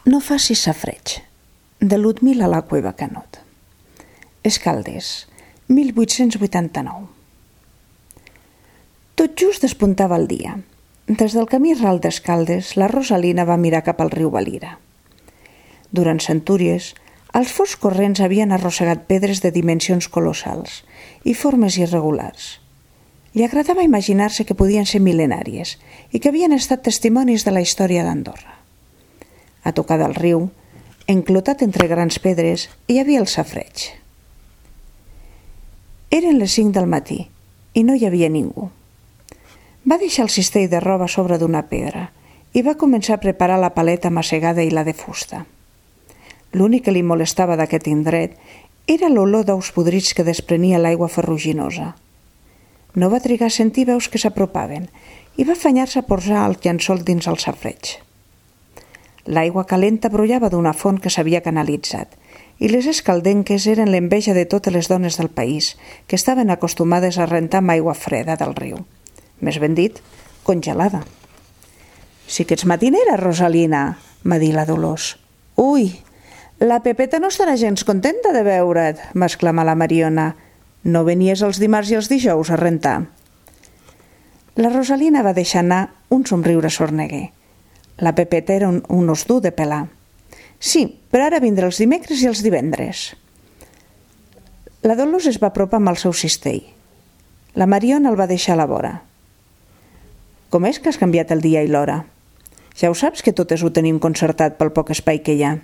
No facis safareig, de Ludmila la Cueva Canut. Escaldes, 1889. Tot just despuntava el dia. Des del camí ral d'Escaldes, la Rosalina va mirar cap al riu Valira. Durant centúries, els forts corrents havien arrossegat pedres de dimensions colossals i formes irregulars. Li agradava imaginar-se que podien ser mil·lenàries i que havien estat testimonis de la història d'Andorra. A tocar del riu, enclotat entre grans pedres, hi havia el safareig. Eren les 5 del matí i no hi havia ningú. Va deixar el cistell de roba a sobre d'una pedra i va començar a preparar la paleta massegada i la de fusta. L'únic que li molestava d'aquest indret era l'olor d'ous podrits que desprenia l'aigua ferruginosa. No va trigar a sentir veus que s'apropaven i va afanyar-se a posar el llençol dins el safareig. L'aigua calenta brollava d'una font que s'havia canalitzat i les escaldenques eren l'enveja de totes les dones del país que estaven acostumades a rentar amb aigua freda del riu. Més ben dit, congelada. «Sí que ets matinera, Rosalina», va dir la Dolors. «Ui, la Pepeta no estarà gens contenta de veure't», va exclamar la Mariona. «No venies els dimarts i els dijous a rentar». La Rosalina va deixar anar un somriure sorneguer. La Pepeta era un os dur de pelar. «Sí, però ara vindré els dimecres i els divendres». La Dolors es va apropar amb el seu cistell. La Mariona el va deixar a la vora. «Com és que has canviat el dia i l'hora? Ja ho saps que totes ho tenim concertat pel poc espai que hi ha».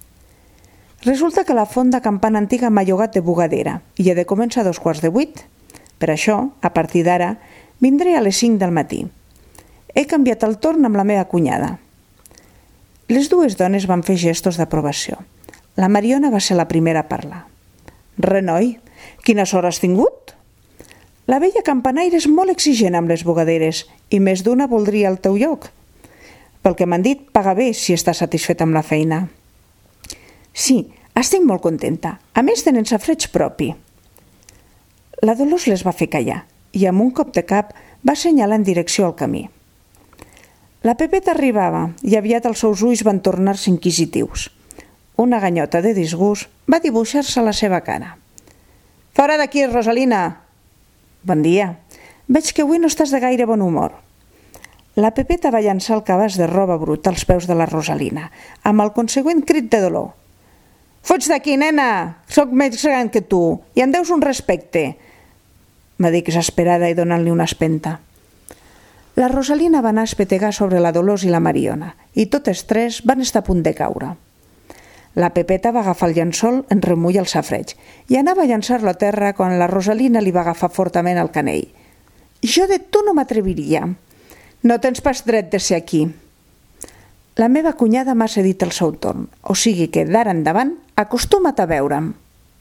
Resulta que la font de Campana Antiga m'ha llogat de bugadera i he de començar a 7:15. Per això, a partir d'ara, vindré a les 5 del matí. He canviat el torn amb la meva cunyada. Les dues dones van fer gestos d'aprovació. La Mariona va ser la primera a parlar. «Renoi, quina sort has tingut? La vella campanaire és molt exigent amb les bugaderes i més d'una voldria el teu lloc. Pel que m'han dit, paga bé si estàs satisfet amb la feina». «Sí, estic molt contenta. A més, tenen safareig propi». La Dolors les va fer callar i amb un cop de cap va assenyalar en direcció al camí. La Pepeta arribava i aviat els seus ulls van tornar-se inquisitius. Una ganyota de disgust va dibuixar-se a la seva cara. «Fora d'aquí, Rosalina!» «Bon dia. Veig que avui no estàs de gaire bon humor». La Pepeta va llançar el cabàs de roba brut als peus de la Rosalina, amb el consegüent crit de dolor. «Fuig d'aquí, nena! Soc més gran que tu i em deus un respecte!» va dir exasperada i donant-li una espenta. La Rosalina va anar a espetegar sobre la Dolors i la Mariona i totes tres van estar a punt de caure. La Pepeta va agafar el llençol en remull el safareig i anava a llançar-lo a terra quan la Rosalina li va agafar fortament el canell. «Jo de tu no m'atreviria. No tens pas dret de ser aquí. La meva cunyada m'ha cedit el seu torn, o sigui que d'ara endavant acostuma't a veure'm».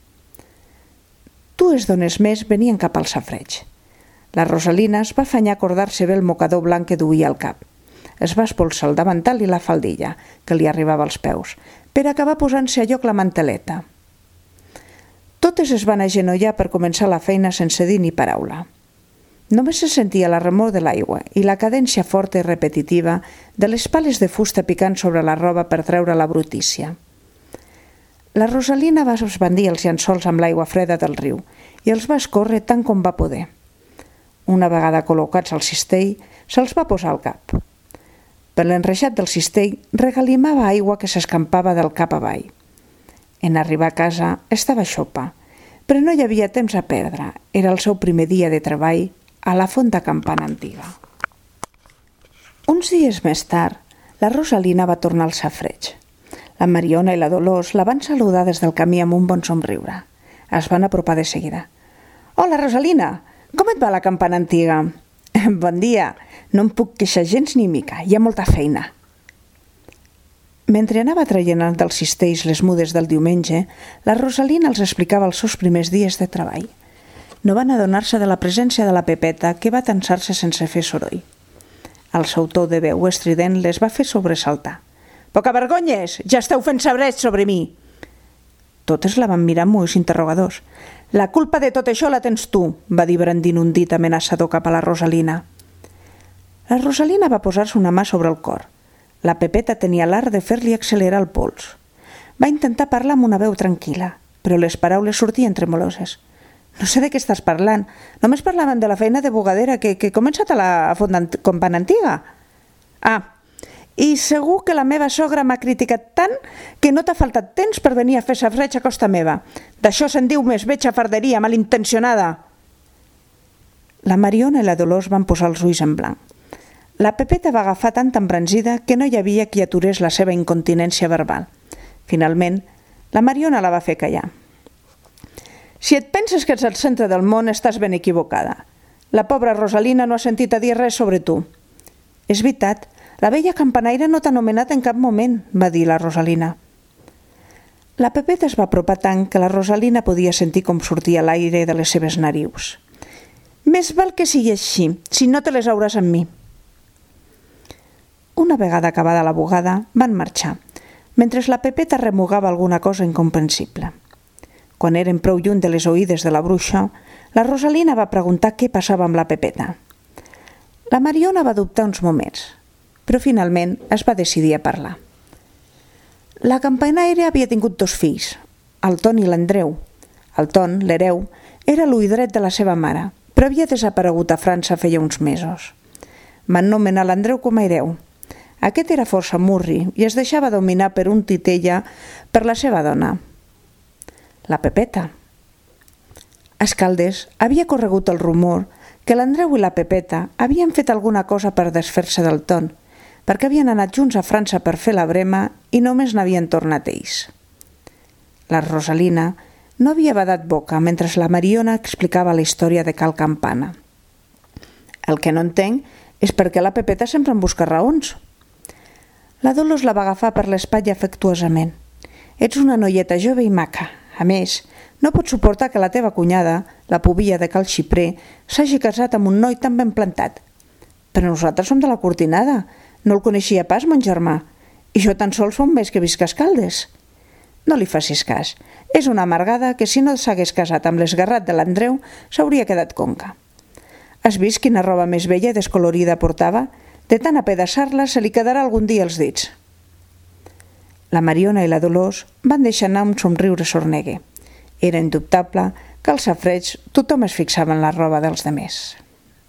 Dues dones més venien cap al safareig. La Rosalina es va afanyar a acordar-se bé el mocador blanc que duia al cap. Es va espolsar el davantal i la faldilla, que li arribava als peus, per acabar posant-se a lloc la manteleta. Totes es van agenollar per començar la feina sense dir ni paraula. Només se sentia la remor de l'aigua i la cadència forta i repetitiva de les pales de fusta picant sobre la roba per treure la brutícia. La Rosalina va esbandir els llençols amb l'aigua freda del riu i els va escórrer tant com va poder. Una vegada col·locats al cistell, se'ls va posar al cap. Per l'enreixat del cistell regalimava aigua que s'escampava del cap avall. En arribar a casa estava xopa, però no hi havia temps a perdre. Era el seu primer dia de treball a la font de Campana Antiga. Uns dies més tard, la Rosalina va tornar al safareig. La Mariona i la Dolors la van saludar des del camí amb un bon somriure. Es van apropar de seguida. «Hola, Rosalina! Com et va la Campana Antiga?» «Bon dia! No em puc queixar gens ni mica. Hi ha molta feina». Mentre anava traient dels cistells les mudes del diumenge, la Rosalina els explicava els seus primers dies de treball. No van adonar-se de la presència de la Pepeta, que va tensar-se sense fer soroll. El seu to de veu estrident les va fer sobresaltar. «Pocavergonyes! Ja esteu fent sabret sobre mi!» Totes la van mirar amb ulls interrogadors. «La culpa de tot això la tens tu», va dir brandint un dit amenaçador cap a la Rosalina. La Rosalina va posar-se una mà sobre el cor. La Pepeta tenia l'art de fer-li accelerar el pols. Va intentar parlar amb una veu tranquil·la, però les paraules sortien tremoloses. No sé de què estàs parlant. Només parlaven de la feina de bugadera que he començat a la font Compant Antiga. Ah, i segur que la meva sogra m'ha criticat tant que no t'ha faltat temps per venir a fer safreig a costa meva. D'això se'n diu més bé xafarderia malintencionada. La Mariona i la Dolors van posar els ulls en blanc. La Pepeta va agafar tanta embranzida que no hi havia qui aturés la seva incontinència verbal. Finalment, la Mariona la va fer callar. Si et penses que ets el centre del món, estàs ben equivocada. La pobra Rosalina no ha sentit a dir res sobre tu. És veritat, la vella campanaire no t'ha anomenat en cap moment, va dir la Rosalina. La Pepeta es va apropar tant que la Rosalina podia sentir com sortia l'aire de les seves narius. Més val que sigui així, si no te les hauràs amb mi. Una vegada acabada la bugada, van marxar, mentre la Pepeta remugava alguna cosa incomprensible. Quan eren prou lluny de les oïdes de la bruixa, la Rosalina va preguntar què passava amb la Pepeta. La Mariona va dubtar uns moments, però finalment es va decidir a parlar. La campanaire havia tingut 2 fills, el Ton i l'Andreu. El Ton, l'hereu, era l'ull dret de la seva mare, però havia desaparegut a França feia uns mesos. Van nomenar l'Andreu com a hereu. Aquest era força murri i es deixava dominar per un titella per la seva dona, la Pepeta. A Escaldes havia corregut el rumor que l'Andreu i la Pepeta havien fet alguna cosa per desfer-se del Ton, perquè havien anat junts a França per fer la brema i només n'havien tornat ells. La Rosalina no havia badat boca mentre la Mariona explicava la història de Cal Campana. El que no entenc és per què la Pepeta sempre em busca raons. La Dolors la va agafar per l'espatlla afectuosament. Ets una noieta jove i maca. A més, no pots suportar que la teva cunyada, la pubilla de Cal Xiprer, s'hagi casat amb un noi tan ben plantat. Però nosaltres som de la Cortinada. No el coneixia pas, mon germà. I jo tan sols fa un mes que visc a Escaldes. No li facis cas. És una amargada que si no s'hagués casat amb l'esgarrat de l'Andreu s'hauria quedat conca. Has vist quina roba més vella i descolorida portava? De tant apedaçar-la se li quedarà algun dia els dits. La Mariona i la Dolors van deixar anar un somriure sorneguer. Era indubtable que al safareig tothom es fixava en la roba dels demés.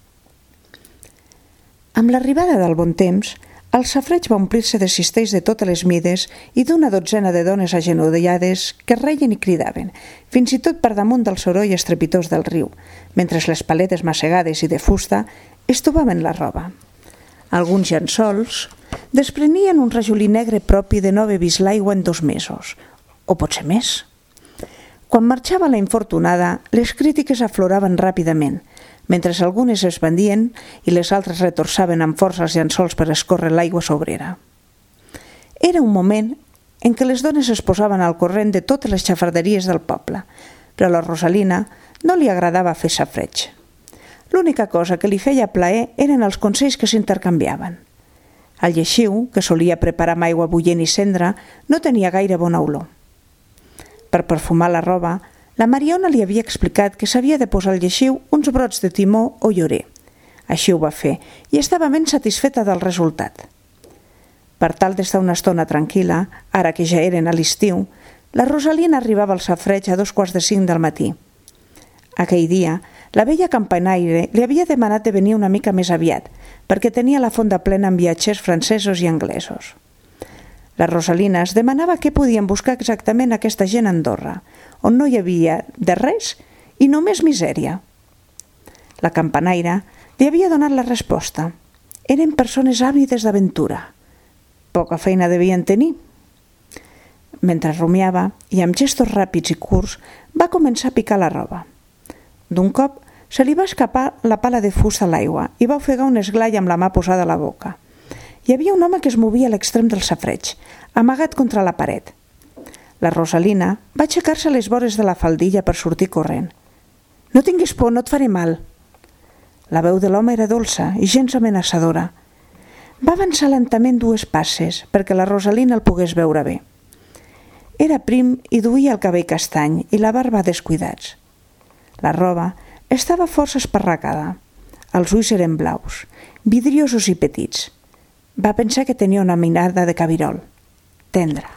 Amb l'arribada del bon temps, el safareig va omplir-se de cistells de totes les mides i d'una dotzena de dones agenollades que reien i cridaven, fins i tot per damunt del soroll estrepitós del riu, mentre les paletes massegades i de fusta estovaven la roba. Alguns llençols desprenien un rajolí negre propi de no haver vist l'aigua en 2 mesos, o potser més. Quan marxava la infortunada, les crítiques afloraven ràpidament, mentre algunes es bandien i les altres retorçaven amb força els llençols per escórrer l'aigua sobrera. Era un moment en què les dones es posaven al corrent de totes les xafarderies del poble, però a la Rosalina no li agradava fer safareig. L'única cosa que li feia plaer eren els consells que s'intercanviaven. El lleixiu, que solia preparar amb aigua bullent i cendra, no tenia gaire bona olor. Per perfumar la roba, la Mariona li havia explicat que s'havia de posar al lleixiu uns brots de timó o llorer. Així ho va fer i estava ben satisfeta del resultat. Per tal d'estar una estona tranquil·la, ara que ja eren a l'estiu, la Rosalina arribava al safareig a 2:45 del matí. Aquell dia, la vella campanaire li havia demanat de venir una mica més aviat, perquè tenia la fonda plena amb viatgers francesos i anglesos. La Rosalina es demanava què podien buscar exactament aquesta gent a Andorra, on no hi havia de res i només misèria. La campanaire li havia donat la resposta. Eren persones àvides d'aventura. Poca feina devien tenir. Mentre rumiava, i amb gestos ràpids i curts, va començar a picar la roba. D'un cop, se li va escapar la pala de fusta a l'aigua i va ofegar un esglai amb la mà posada a la boca. Hi havia un home que es movia a l'extrem del safareig, amagat contra la paret. La Rosalina va aixecar-se a les vores de la faldilla per sortir corrent. «No tinguis por, no et faré mal». La veu de l'home era dolça i gens amenaçadora. Va avançar lentament 2 passes perquè la Rosalina el pogués veure bé. Era prim i duia el cabell castany i la barba descuidats. La roba estava força esparracada. Els ulls eren blaus, vidriosos i petits. Va pensar que tenia una mirada de cabirol, tendra.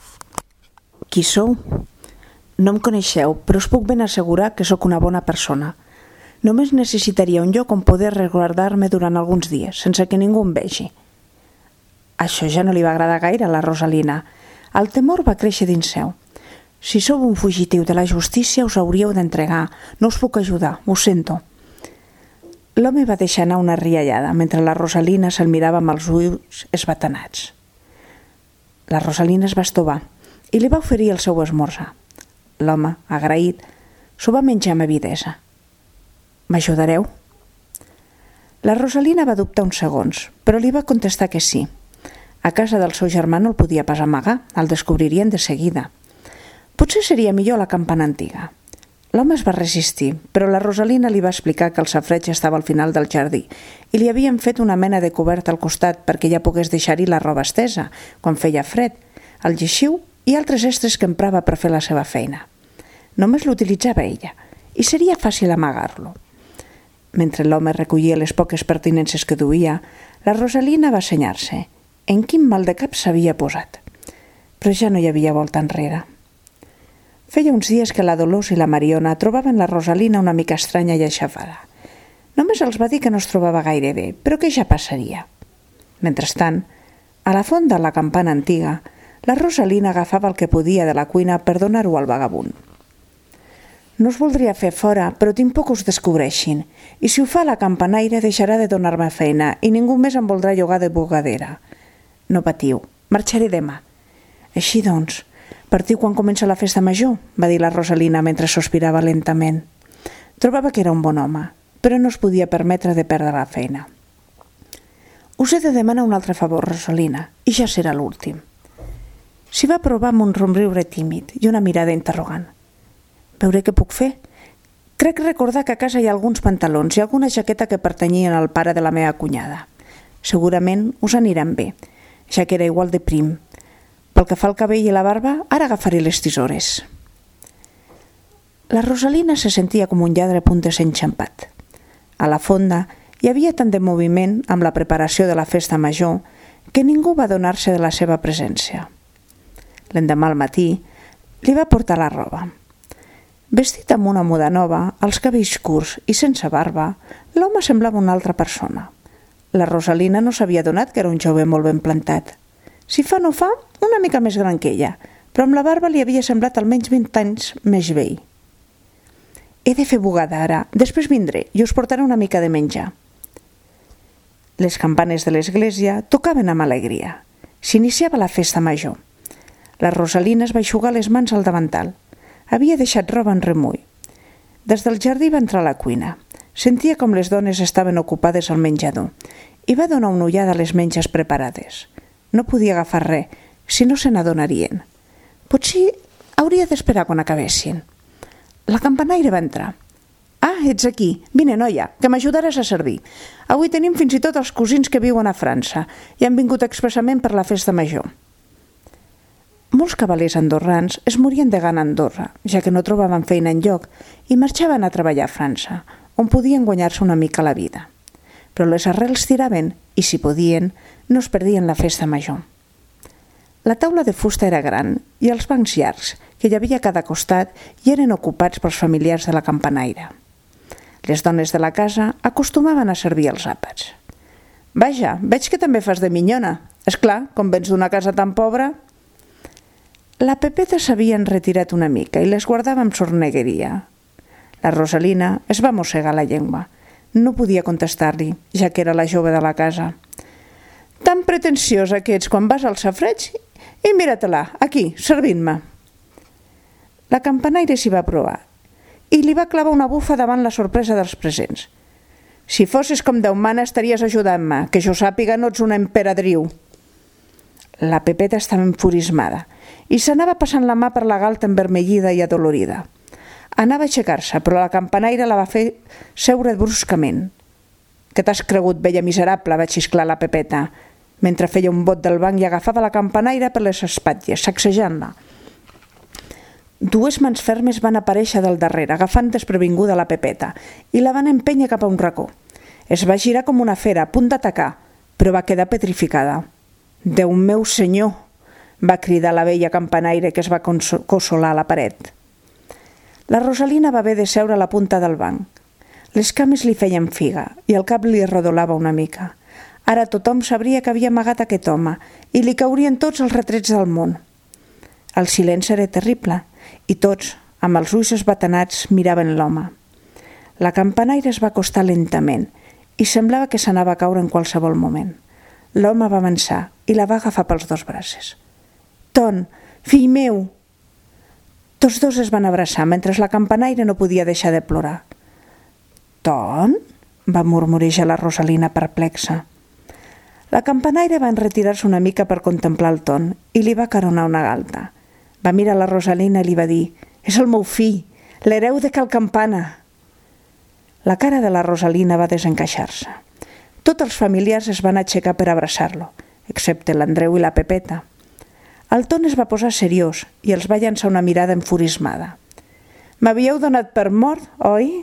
Qui sou? No em coneixeu, però us puc ben assegurar que sóc una bona persona. Només necessitaria un lloc on poder resguardar-me durant alguns dies, sense que ningú em vegi. Això ja no li va agradar gaire a la Rosalina. El temor va créixer dins seu. Si sou un fugitiu de la justícia, us hauríeu d'entregar. No us puc ajudar, ho sento. L'home va deixar anar una riallada, mentre la Rosalina se'l mirava amb els ulls esbatanats. La Rosalina es va estovar i li va oferir el seu esmorzar. L'home, agraït, s'ho va menjar amb avidesa. M'ajudareu? La Rosalina va dubtar uns segons, però li va contestar que sí. A casa del seu germà no el podia pas amagar, el descobririen de seguida. Potser seria millor la campana antiga. L'home es va resistir, però la Rosalina li va explicar que el safareig estava al final del jardí i li havien fet una mena de coberta al costat perquè ja pogués deixar-hi la roba estesa, quan feia fred, el lleixiu i altres extras que emprava per fer la seva feina. Només l'utilitzava ella i seria fàcil amagar-lo. Mentre l'home recollia les poques pertinences que duia, la Rosalina va assenyar-se. En quin mal de cap s'havia posat. Però ja no hi havia volta enrere. Feia uns dies que la Dolors i la Mariona trobaven la Rosalina una mica estranya i aixafada. Només els va dir que no es trobava gaire bé, però que ja passaria. Mentrestant, a la font de la campana antiga, la Rosalina agafava el que podia de la cuina per donar-ho al vagabund. No us voldria fer fora, però tinc por que us descobreixin, i si ho fa la campanaire deixarà de donar-me feina i ningú més em voldrà llogar de bugadera. No patiu, marxaré demà. Així doncs, partiu quan comença la festa major, va dir la Rosalina mentre sospirava lentament. Trobava que era un bon home, però no es podia permetre de perdre la feina. Us he de demanar un altre favor, Rosalina, i ja serà l'últim. S'hi va provar amb un somriure tímid i una mirada interrogant. Veuré què puc fer. Crec recordar que a casa hi ha alguns pantalons i alguna jaqueta que pertanyien al pare de la meva cunyada. Segurament us aniran bé, ja que era igual de prim. Pel que fa al cabell i la barba, ara agafaré les tisores. La Rosalina se sentia com un lladre a punt de ser enxampat. A la fonda hi havia tant de moviment amb la preparació de la festa major que ningú va adonar-se de la seva presència. L'endemà al matí li va portar la roba. Vestit amb una muda nova, els cabells curts i sense barba, l'home semblava una altra persona. La Rosalina no s'havia adonat que era un jove molt ben plantat. Si fa no fa, una mica més gran que ella, però amb la barba li havia semblat almenys 20 anys més vell. He de fer bugada ara, després vindré i us portaré una mica de menjar. Les campanes de l'església tocaven amb alegria. S'iniciava la festa major. La Rosalina es va eixugar les mans al davantal. Havia deixat roba en remull. Des del jardí va entrar a la cuina. Sentia com les dones estaven ocupades al menjador i va donar una ullada a les menges preparades. No podia agafar res, si no se n'adonarien. Potser hauria d'esperar quan acabessin. La campanaire va entrar. Ah, ets aquí. Vine, noia, que m'ajudaràs a servir. Avui tenim fins i tot els cosins que viuen a França i han vingut expressament per la festa major. Molts cavalers andorrans es morien de gana a Andorra, ja que no trobaven feina enlloc i marxaven a treballar a França, on podien guanyar-se una mica la vida. Però les arrels tiraven i, si podien, no es perdien la festa major. La taula de fusta era gran i els bancs llargs, que hi havia a cada costat, i eren ocupats pels familiars de la campanaire. Les dones de la casa acostumaven a servir els àpats. Vaja, veig que també fas de minyona. És clar, com vens d'una casa tan pobra... La Pepeta s'havien retirat una mica i les guardava amb sornegueria. La Rosalina es va mossegar la llengua. No podia contestar-li, ja que era la jove de la casa. Tan pretensiosa que ets quan vas al safareig i mira-te-la, aquí, servint-me. La campanaire s'hi va provar i li va clavar una bufa davant la sorpresa dels presents. Si fossis com Déu mana estaries ajudant-me, que jo sàpiga no ets una emperadriu. La Pepeta estava enfurismada i s'anava passant la mà per la galta envermellida i adolorida. Anava a aixecar-se, però la campanaire la va fer seure bruscament. «Què t'has cregut, vella miserable?», va xisclar la Pepeta, mentre feia un bot del banc i agafava la campanaire per les espatlles, sacsejant-la. Dues mans fermes van aparèixer del darrere, agafant desprevinguda la Pepeta, i la van empènyer cap a un racó. Es va girar com una fera, a punt d'atacar, però va quedar petrificada. «Déu meu senyor!», va cridar la vella campanaire, que es va consolar a la paret. La Rosalina va haver de seure a la punta del banc. Les cames li feien figa i el cap li rodolava una mica. Ara tothom sabria que havia amagat aquest home i li caurien tots els retrets del món. El silenci era terrible i tots, amb els ulls esbatanats, miraven l'home. La campanaire es va acostar lentament i semblava que s'anava a caure en qualsevol moment. L'home va avançar i la va agafar pels dos braços. «Ton, fill meu!» Tots dos es van abraçar mentre la campanaire no podia deixar de plorar. «Ton?» va murmurejar la Rosalina perplexa. La campanaire va enretirar-se una mica per contemplar el Ton i li va caronar una galta. Va mirar la Rosalina i li va dir: «És el meu fill, l'hereu de Cal Campana!» La cara de la Rosalina va desencaixar-se. Tots els familiars es van aixecar per abraçar-lo, excepte l'Andreu i la Pepeta. El Ton es va posar seriós i els va llançar una mirada enfurismada. «M'havíeu donat per mort, oi?»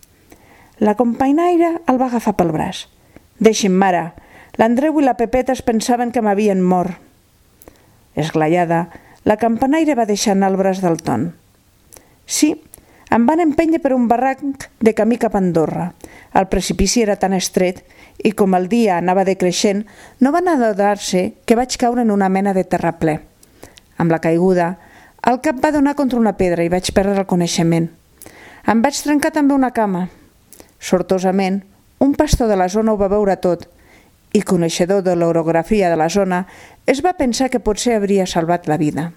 La campanaire el va agafar pel braç. «Deixi'm, mare, l'Andreu i la Pepeta es pensaven que m'havien mort». Esglaiada, la campanaire va deixar anar el braç del Ton. «Sí, em van empènyer per un barranc de camí cap a Andorra. El precipici era tan estret i com el dia anava decreixent, no van adonar-se que vaig caure en una mena de terraplè. Amb la caiguda, el cap va donar contra una pedra i vaig perdre el coneixement. Em vaig trencar també una cama. Sortosament, un pastor de la zona ho va veure tot i, coneixedor de l'orografia de la zona, es va pensar que potser hauria salvat la vida.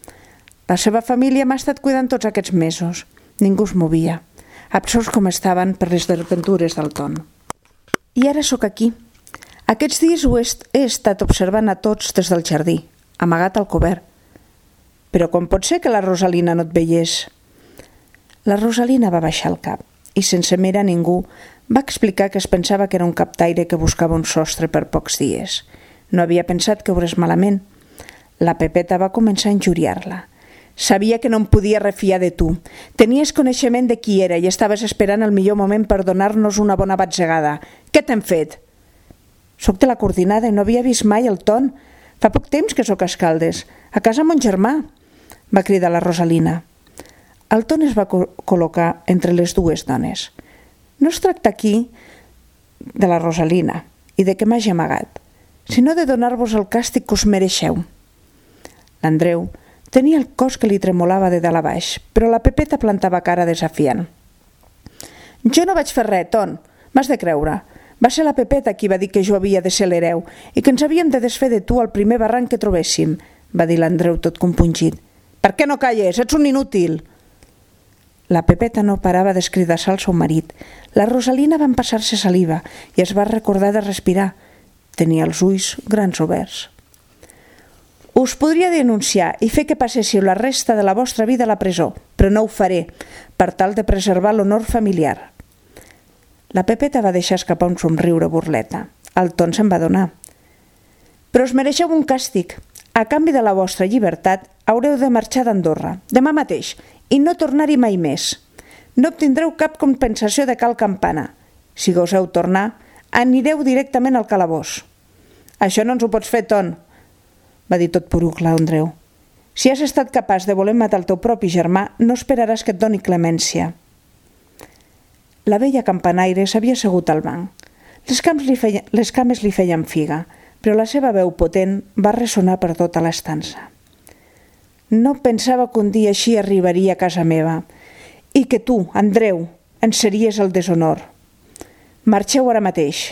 La seva família m'ha estat cuidant tots aquests mesos. Ningú es movia, absorts com estaven per les desventures del Ton. I ara sóc aquí. Aquests dies ho he estat observant a tots des del jardí, amagat al cobert. Però com pot ser que la Rosalina no et veiés? La Rosalina va baixar el cap i, sense mirar ningú, va explicar que es pensava que era un captaire que buscava un sostre per pocs dies. No havia pensat que obrés malament. La Pepeta va començar a injuriar-la. «Sabia que no em podia refiar de tu. Tenies coneixement de qui era i estaves esperant el millor moment per donar-nos una bona batzegada. Què t'hem fet?» «Soc de la Coordinada i no havia vist mai el Ton. Fa poc temps que sóc a Escaldes, a casa mon germà», va cridar la Rosalina. El Ton es va col·locar entre les dues dones. «No es tracta aquí de la Rosalina i de que m'hagi amagat, sinó de donar-vos el càstig que us mereixeu». L'Andreu tenia el cos que li tremolava de dalt a baix, però la Pepeta plantava cara desafiant. «Jo no vaig fer res, Ton, m'has de creure. Va ser la Pepeta qui va dir que jo havia de ser l'hereu i que ens havíem de desfer de tu al primer barranc que trobéssim», va dir l'Andreu tot compungit. «Per què no calles? Ets un inútil!» La Pepeta no parava d'escridassar el seu marit. La Rosalina va empassar-se saliva i es va recordar de respirar. Tenia els ulls grans oberts. «Us podria denunciar i fer que passéssiu la resta de la vostra vida a la presó, però no ho faré, per tal de preservar l'honor familiar». La Pepeta va deixar escapar un somriure burleta. El Ton se'n va donar. «Però us mereixeu un càstig. A canvi de la vostra llibertat, haureu de marxar d'Andorra, demà mateix, i no tornar-hi mai més. No obtindreu cap compensació de Cal Campana. Si goseu tornar, anireu directament al calabós». «Això no ens ho pots fer, Ton», va dir tot poruc l'Andreu. «Si has estat capaç de voler matar el teu propi germà, no esperaràs que et doni clemència». La vella campanaire s'havia assegut al banc. Les cames li feien figa, però la seva veu potent va ressonar per tota l'estança. «No pensava que un dia així arribaria a casa meva i que tu, Andreu, ens series el deshonor. Marxeu ara mateix».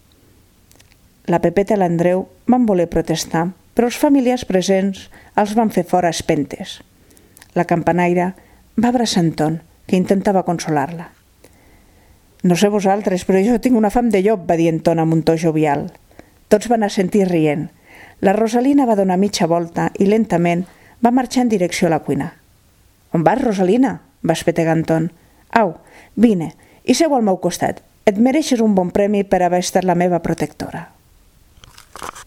La Pepeta i l'Andreu van voler protestar, però els familiars presents els van fer fora a espentes. La campanaire va abraçar en Ton, que intentava consolar-la. «No sé vosaltres, però jo tinc una fam de llop», va dir en Ton amb un to jovial. Tots van assentir rient. La Rosalina va donar mitja volta i lentament va marxar en direcció a la cuina. «On vas, Rosalina?», va espetegar en Ton. «Au, vine, i seu al meu costat. Et mereixes un bon premi per haver estat la meva protectora».